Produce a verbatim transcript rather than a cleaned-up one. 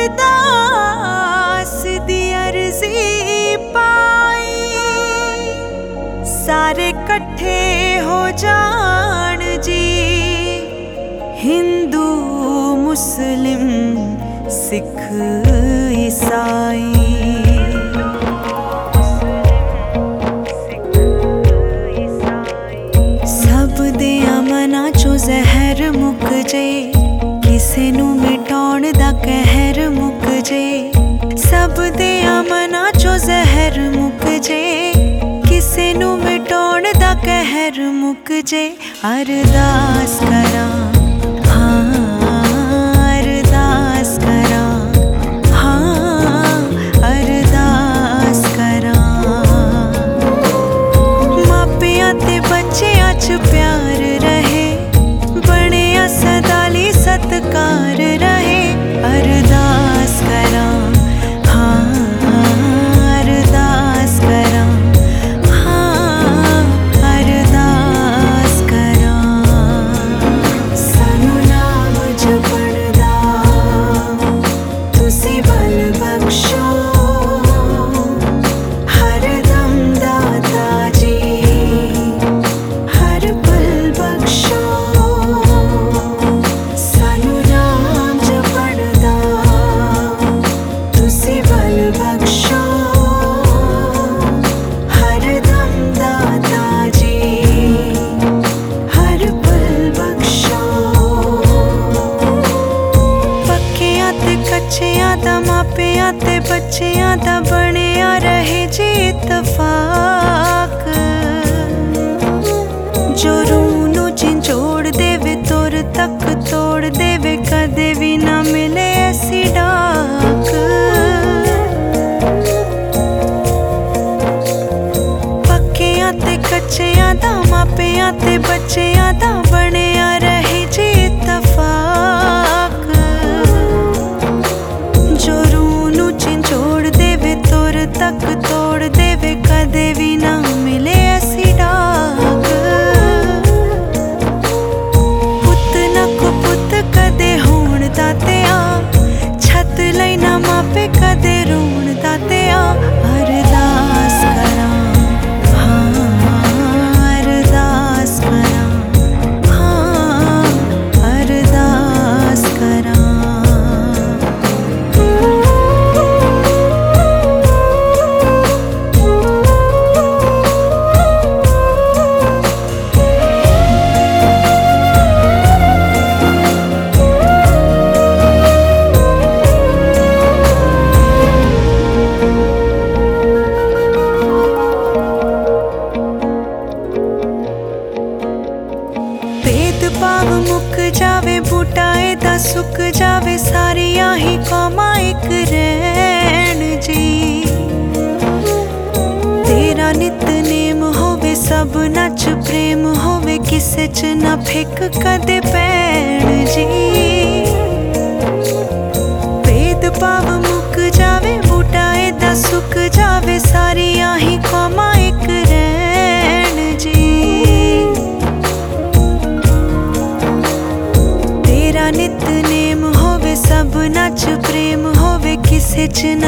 अरदास दी अर्जी पाई, सारे कट्ठे हो जान जी। हिंदू मुस्लिम सिख ईसाई, सब दियां मनां चों जहर मुक जे, किसे नू मिटाउण दा कहर मुक जे। सब दियां मनां चों जहर मुक जे, किसे नू मिटाउण दा कहर मुक जे। अरदास करां, हाँ अरदास करां, हाँ अरदास करां। मापियां ते बच्चियां च प्यार रहे, बणिया सदाली सत्कार रहे। अरदास करां, हाँ अरदास करां, हाँ अरदास करां। सानू नाम जपण दा तुसी बल बख्शो, हर दम दाता जी हर पल बख्शो। सानू नाम जपण दा तुसी बल बख्शो, हर दम दाता जी हर पल बख्शो। पक्कियां ते कच्चियां दा मापियां ते बच्चियां दा बणिया रहे जी इत्तफाक। जो रूह नू झिंझोड़ देवे तुर तक तोड़ देवे, कदे भी ना मिले ऐसी डाक। पक्कियां ते कच्चियां दा मापियां ते बच्चियां दा बणिया रहे जी इत्तफाक। जो रूह नू झिंझोड़ देवे तुर तक तोड़ देवे, कदे भी ना मिले ऐसी डाक। पुत ना कुपुत कदे होण दातिया, छत लई ना मापे कदे रोण दातिया। अरदास करां, हाँ अरदास करां, हाँ अरदास करां। भेदभाव मुक जावे, बूटा एदा सुक जावे, सारियां ही कौमां इक रैण जी। तेरा नितनेम होवे सबना च प्रेम होवे, किसे च ना फिक कदे पैण जी। भेदभाव मुक जावे, बूटा एदा सुक जावे, सारियां ही कौमां इक रैण जी। तेरा नितनेम होवे सबना च प्रेम होवे, किसे च